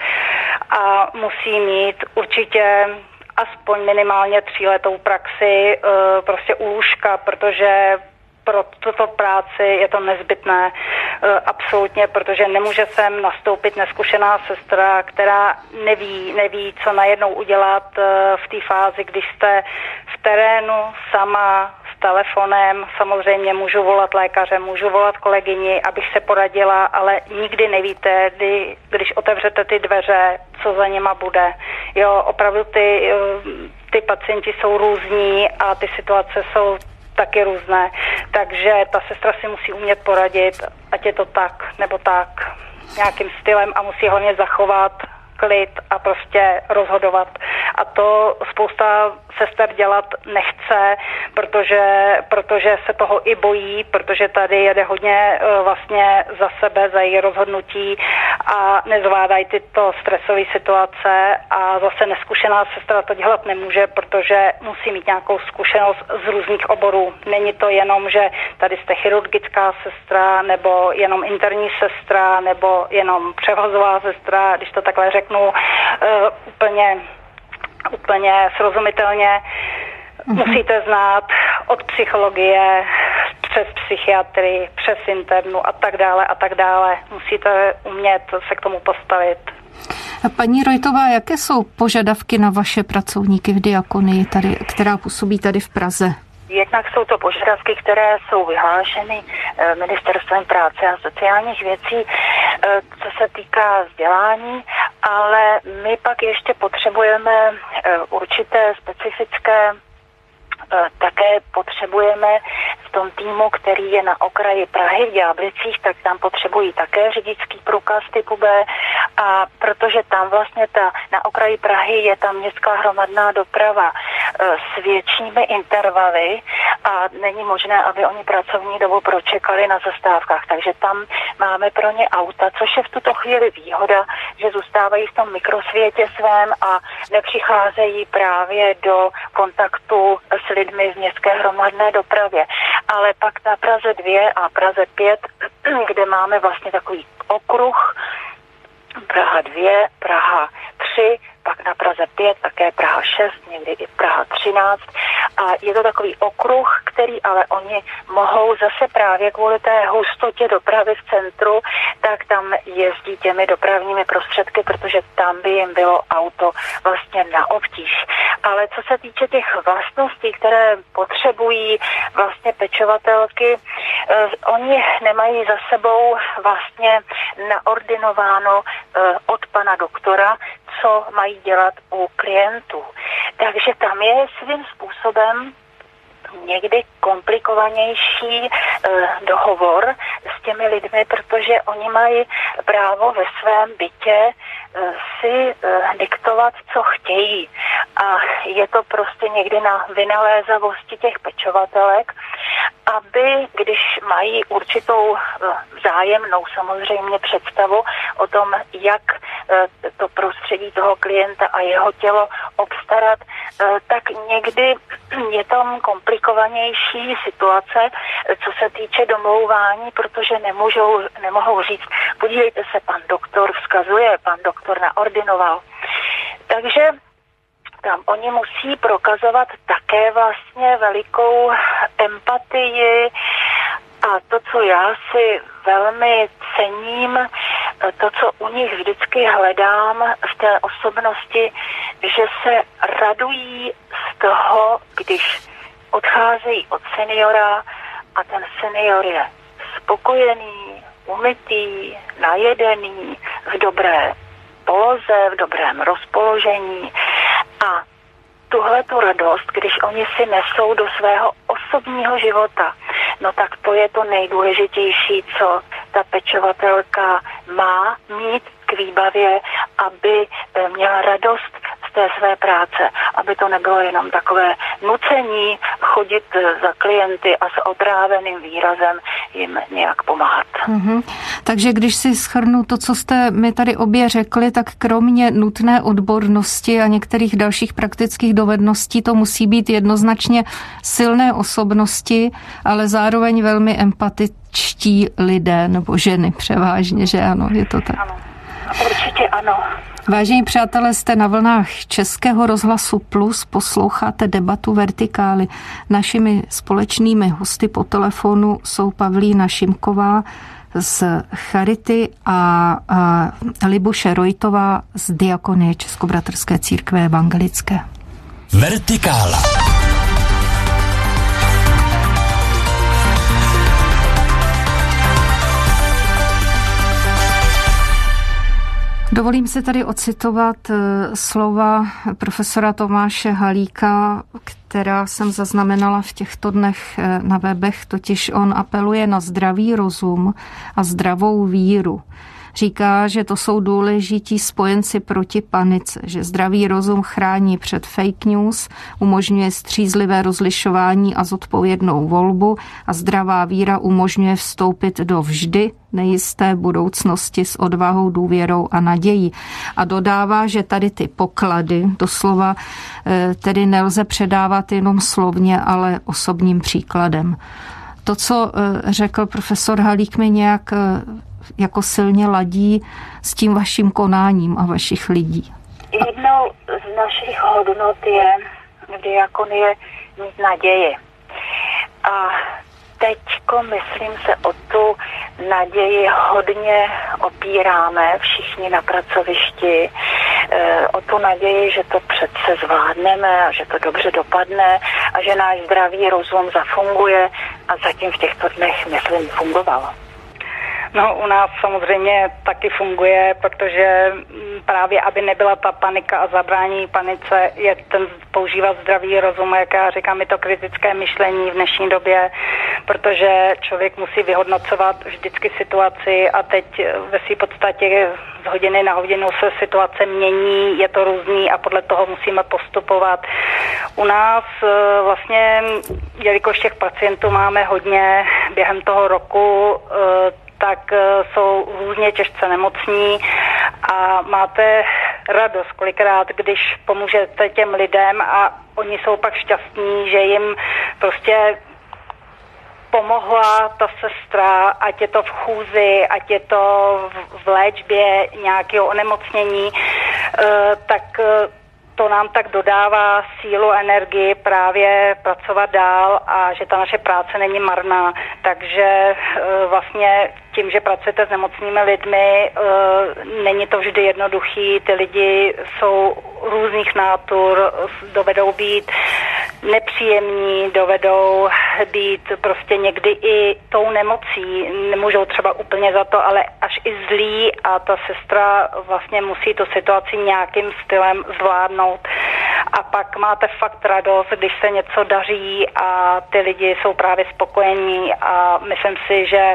a musí mít určitě aspoň minimálně tříletou praxi prostě u lůžka, protože pro tuto práci je to nezbytné absolutně, protože nemůže sem nastoupit neskušená sestra, která neví, neví, co najednou udělat v té fázi, když jste v terénu sama s telefonem. Samozřejmě můžu volat lékaře, můžu volat kolegyni, abych se poradila, ale nikdy nevíte, kdy, když otevřete ty dveře, co za nima bude. Jo, opravdu ty, ty pacienti jsou různí a ty situace jsou taky různé. Takže ta sestra si musí umět poradit, ať je to tak nebo tak, nějakým stylem, a musí hlavně zachovat klid a prostě rozhodovat. A to spousta sester dělat nechce, protože, protože se toho i bojí, protože tady jede hodně vlastně za sebe, za její rozhodnutí a nezvládají tyto stresové situace, a zase neskušená sestra to dělat nemůže, protože musí mít nějakou zkušenost z různých oborů. Není to jenom, že tady jste chirurgická sestra, nebo jenom interní sestra, nebo jenom převozová sestra, když to takhle řeknu uh, úplně úplně srozumitelně. Mm-hmm. Musíte znát od psychologie, přes psychiatrii, přes internu a tak dále a tak dále. Musíte umět se k tomu postavit. A paní Rojtová, jaké jsou požadavky na vaše pracovníky v Diakonii, tady, která působí tady v Praze? Jednak jsou to požadavky, které jsou vyhlášeny Ministerstvem práce a sociálních věcí, co se týká vzdělání, ale my pak ještě potřebujeme určité specifické, také potřebujeme v tom týmu, který je na okraji Prahy v Ďáblicích, tak tam potřebují také řidičský průkaz typu B, a protože tam vlastně ta, na okraji Prahy je tam městská hromadná doprava s většími intervaly a není možné, aby oni pracovní dobu pročekali na zastávkách, takže tam máme pro ně auta, což je v tuto chvíli výhoda, že zůstávají v tom mikrosvětě svém a nepřicházejí právě do kontaktu s lidmi v městské hromadné dopravě. Ale pak na Praze dvě a Praze pět, kde máme vlastně takový okruh, Praha dvě, Praha tři, pak na Praze pět, také Praha šest, někdy i Praha třináct. A je to takový okruh, který ale oni mohou zase právě kvůli té hustotě dopravy v centru, tak tam jezdí těmi dopravními prostředky, protože tam by jim bylo auto vlastně na obtíž. Ale co se týče těch vlastností, které potřebují vlastně pečovatelky, eh, oni nemají za sebou vlastně naordinováno eh, od pana doktora, co mají dělat u klientů. Takže tam je svým způsobem někdy komplikovanější eh, dohovor s těmi lidmi, protože oni mají právo ve svém bytě eh, si eh, diktovat, co chtějí. A je to prostě někdy na vynalézavosti těch pečovatelek, aby, když mají určitou eh, vzájemnou samozřejmě představu o tom, jak eh, to prostředí toho klienta a jeho tělo obstarat, eh, tak někdy je tam komplikovanější situace, co se týče domlouvání, protože nemůžou, nemohou říct, podívejte se, pan doktor vzkazuje, pan doktor naordinoval. Takže tam oni musí prokazovat také vlastně velikou empatii a to, co já si velmi cením, to, co u nich vždycky hledám v té osobnosti, že se radují z toho, když odcházejí od seniora a ten senior je spokojený, umytý, najedený, v dobré poloze, v dobrém rozpoložení. A tuhle tu radost, když oni si nesou do svého osobního života, no tak to je to nejdůležitější, co ta pečovatelka má mít k výbavě, aby měla radost z té své práce, aby to nebylo jenom takové nucení chodit za klienty a s otráveným výrazem jim nějak pomáhat. Mm-hmm. Takže když si shrnu to, co jste mi tady obě řekli, tak kromě nutné odbornosti a některých dalších praktických dovedností to musí být jednoznačně silné osobnosti, ale zároveň velmi empatičtí lidé nebo ženy převážně, že ano, je to tak. Ano, určitě ano. Vážení přátelé, jste na vlnách Českého rozhlasu Plus, posloucháte debatu Vertikály. Našimi společnými hosty po telefonu jsou Pavlína Šimková z Charity a, a Libuše Rojtová z Diakonie Českobratrské církve evangelické. Vertikála. Dovolím si tady ocitovat slova profesora Tomáše Halíka, která jsem zaznamenala v těchto dnech na webech, totiž on apeluje na zdravý rozum a zdravou víru. Říká, že to jsou důležití spojenci proti panice, že zdravý rozum chrání před fake news, umožňuje střízlivé rozlišování a zodpovědnou volbu a zdravá víra umožňuje vstoupit do vždy nejisté budoucnosti s odvahou, důvěrou a nadějí. A dodává, že tady ty poklady doslova tedy nelze předávat jenom slovně, ale osobním příkladem. To, co řekl profesor Halík, mi nějak jako silně ladí s tím vaším konáním a vašich lidí. Jednou z našich hodnot je v diakonii mít naději. A teďko, myslím, se o tu naději hodně opíráme všichni na pracovišti, o tu naději, že to přece zvládneme a že to dobře dopadne a že náš zdravý rozum zafunguje a zatím v těchto dnech, myslím, fungovalo. No, u nás samozřejmě taky funguje, protože právě, aby nebyla ta panika a zabrání panice, je ten používat zdravý rozum, jak já říkám, je to kritické myšlení v dnešní době, protože člověk musí vyhodnocovat vždycky situaci a teď ve své podstatě z hodiny na hodinu se situace mění, je to různý a podle toho musíme postupovat. U nás vlastně, jelikož těch pacientů máme hodně během toho roku, tak jsou různě těžce nemocní a máte radost kolikrát, když pomůžete těm lidem a oni jsou pak šťastní, že jim prostě pomohla ta sestra, ať je to v chůzi, ať je to v léčbě nějakého onemocnění, tak to nám tak dodává sílu, energii právě pracovat dál a že ta naše práce není marná. Takže vlastně tím, že pracujete s nemocnými lidmi, není to vždy jednoduchý. Ty lidi jsou různých nátur, dovedou být nepříjemní, dovedou být prostě někdy i tou nemocí. Nemůžou třeba úplně za to, ale až i zlí a ta sestra vlastně musí tu situaci nějakým stylem zvládnout. A pak máte fakt radost, když se něco daří a ty lidi jsou právě spokojení a myslím si, že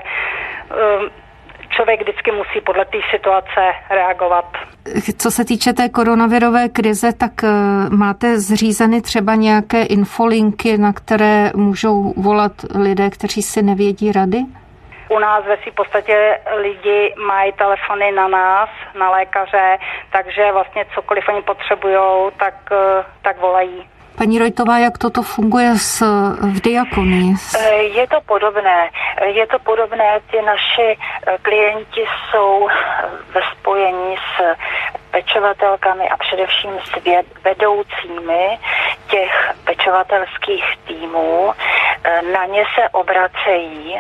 člověk vždycky musí podle té situace reagovat. Co se týče té koronavirové krize, tak máte zřízeny třeba nějaké infolinky, na které můžou volat lidé, kteří si nevědí rady? U nás ve v podstatě lidi mají telefony na nás, na lékaře, takže vlastně cokoliv oni potřebujou, tak, tak volají. Paní Rojtová, jak toto funguje s, v diakonii? Je to podobné. Je to podobné. Ti naši klienti jsou ve spojení s pečovatelkami a především s vedoucími těch pečovatelských týmů. Na ně se obracejí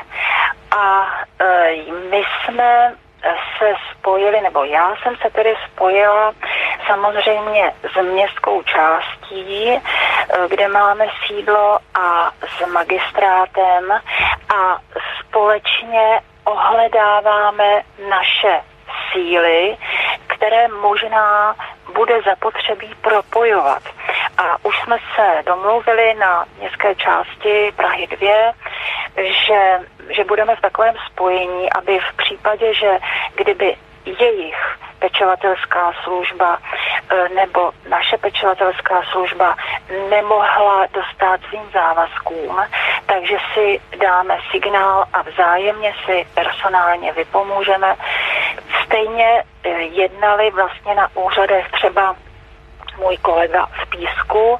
a my jsme se spojili, nebo já jsem se tedy spojila samozřejmě s městskou částí, kde máme sídlo, a s magistrátem a společně ohledáváme naše síly, které možná bude zapotřebí propojovat. A už jsme se domluvili na městské části Prahy dvě, že, že budeme v takovém spojení, aby v případě, že kdyby jejich pečovatelská služba nebo naše pečovatelská služba nemohla dostát svým závazkům, takže si dáme signál a vzájemně si personálně vypomůžeme. Stejně jednali vlastně na úřadech třeba můj kolega v Písku,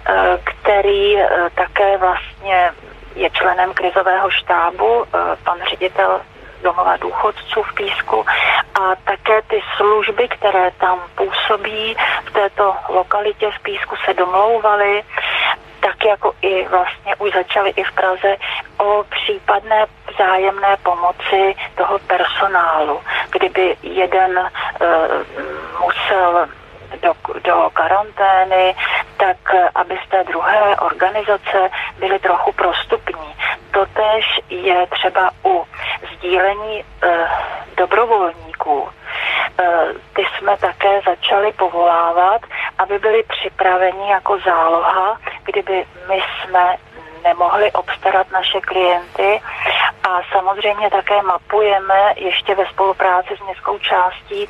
který také vlastně je členem krizového štábu, pan ředitel domova důchodců v Písku, a také ty služby, které tam působí v této lokalitě v Písku, se domlouvaly, tak jako i vlastně už začaly i v Praze, o případné vzájemné pomoci toho personálu. Kdyby jeden uh, musel do, do karantény, tak aby z té druhé organizace byly trochu prostupní. Totéž je třeba u sdílení e, dobrovolníků. E, ty jsme také začali povolávat, aby byli připraveni jako záloha, kdyby my jsme nemohli obstarat naše klienty, a samozřejmě také mapujeme ještě ve spolupráci s městskou částí e,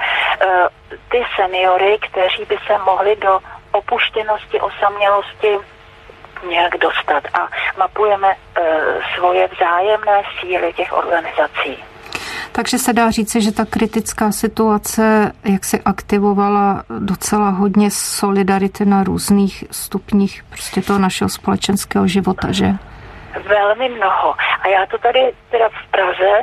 ty seniory, kteří by se mohli do opuštěnosti, osamělosti nějak dostat, a mapujeme e, svoje vzájemné síly těch organizací. Takže se dá říci, že ta kritická situace jak se aktivovala docela hodně solidarity na různých stupních prostě toho našeho společenského života, že? Velmi mnoho. A já to tady teda v Praze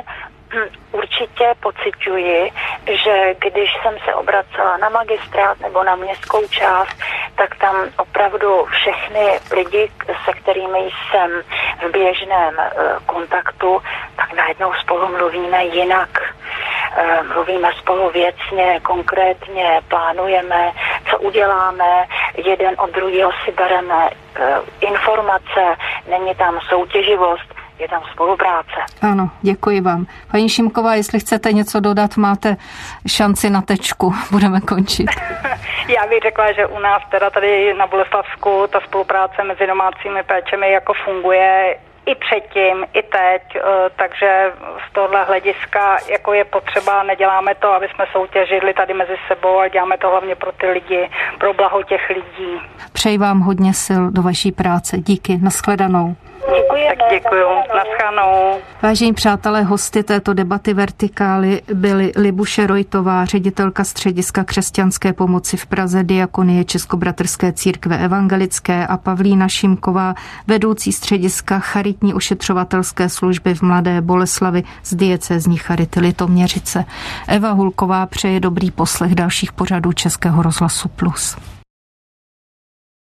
určitě pociťuji, že když jsem se obracela na magistrát nebo na městskou část, tak tam opravdu všechny lidi, se kterými jsem v běžném kontaktu, tak najednou spolu mluvíme jinak. Mluvíme spolu věcně, konkrétně, plánujeme, co uděláme, jeden od druhého si bereme informace, není tam soutěživost, je tam spolupráce. Ano, děkuji vám. Paní Šimková, jestli chcete něco dodat, máte šanci na tečku. Budeme končit. Já bych řekla, že u nás teda tady na Boleslavsku ta spolupráce mezi domácími péčemi jako funguje i předtím, i teď, takže z tohohle hlediska jako je potřeba, neděláme to, aby jsme soutěžili tady mezi sebou, ale děláme to hlavně pro ty lidi, pro blaho těch lidí. Přeji vám hodně sil do vaší práce. Díky, nashledanou. Děkujeme. Tak děkuju, naschledanou. Vážení přátelé, hosty této debaty Vertikály byly Libuše Rojtová, ředitelka Střediska křesťanské pomoci v Praze Diakonie Českobratrské církve evangelické, a Pavlína Šimková, vedoucí Střediska charitní ošetřovatelské služby v Mladé Boleslavi z diecézní Charity Litoměřice. Eva Hulková přeje dobrý poslech dalších pořadů Českého rozhlasu Plus.